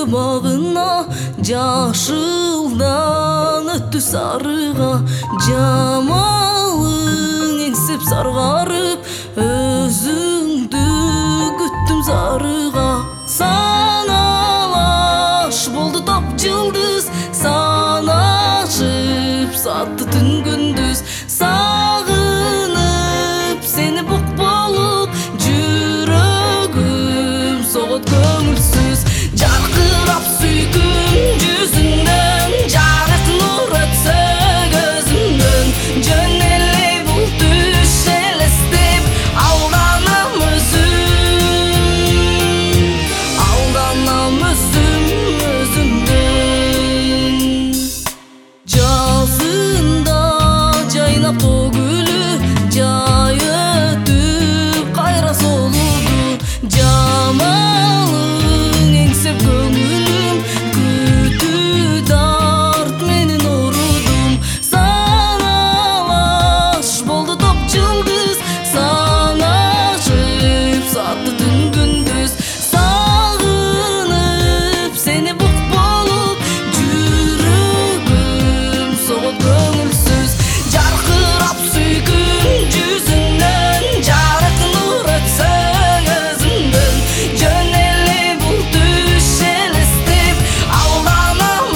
bağına, Jaşıldan öttü sarığa, Jamalın engsep sargarıp, Özüңdü güttüm zarığa. Sanalaş boldu top yıldız, Sanaşıp sattı tün gündüz. Sağınıp seni buk bolup, Jürögüm soğut köngülsüz. Jarkırap süyküm yüzünden, Jarık nur ötse gözümden. Jönelli bul düş elestip, aldanam özüm özümden. Жазында жайнап төгүлү, жай өтүп кайра солуду. Жамалың эңсеп көңүлүм, күтүү дарт менин орудум. Саналаш болду топ жылдыз, санашып сатты түн күндүз. Сагынып сени бук болуп, жүрөгүм соғып көңілсіз. Жарқырап сүйкім жүзіңнен, жарық нұр өтсе өзіңден. Жөнелі бұл түс елестеп, алданам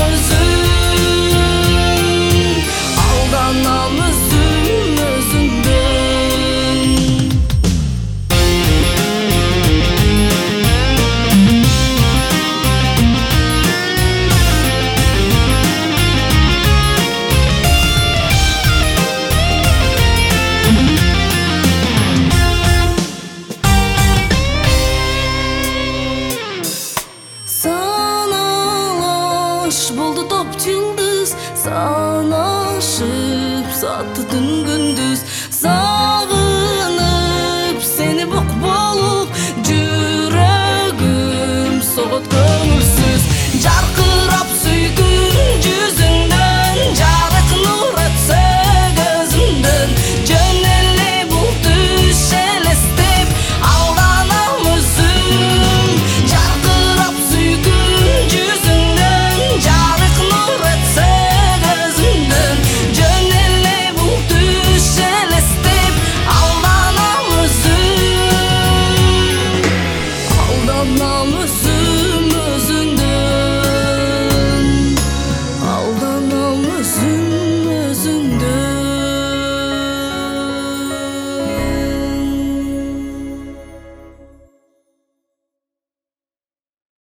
өзім өзіңден. Саналаш болду топ жылдыз, санашып сатты түн күндүз.